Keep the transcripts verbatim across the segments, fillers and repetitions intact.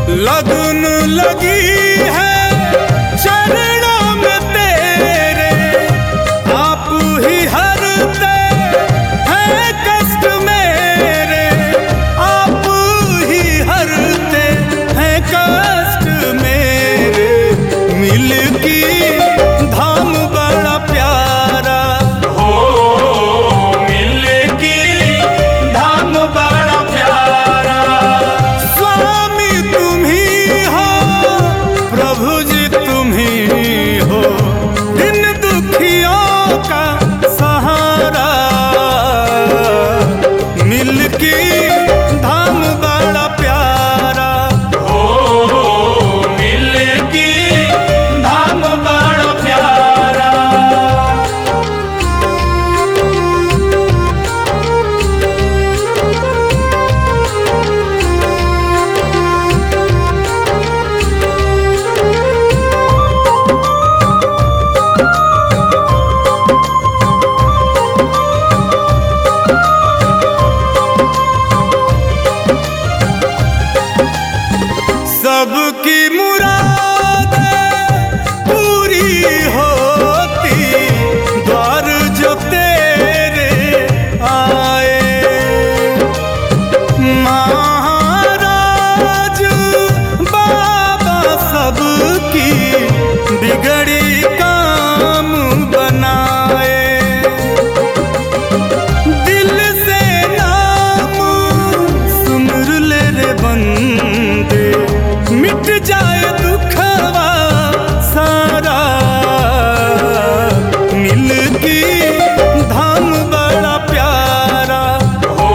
लगन लगी है चरणों में तेरे, आप ही हरते हैं कष्ट मेरे, आप ही हरते हैं कष्ट मेरे। मिलकी धाम बड़ा प्यारा हो, मिलकी धाम बड़ा प्यारा। स्वामी तुम ही हो, प्रभु जी तुम ही हो, इन दुखियों का सहारा। मिलकी धाम बड़ा प्यारा हो, मिलकी धाम बड़ा प्यारा। सबकी मुराद पूरी होती, द्वार जो तेरे आए। महाराज बाबा सबकी बिगड़ी काम बनाए। दिल से नाम सुमिर ले रे बंदे, मिट जाए दुखवा सारा। मिलकी धाम बड़ा प्यारा हो,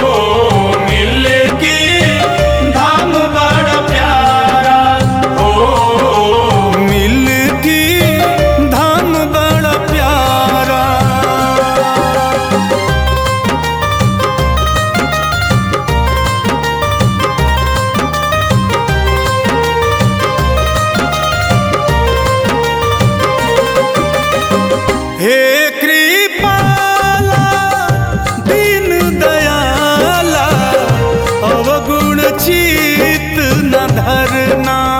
मिलकी धाम बड़ा प्यारा हो, मिलकी धाम बड़ा प्यारा। हे कृपाला दीन दयाला, अवगुण चित न धरना।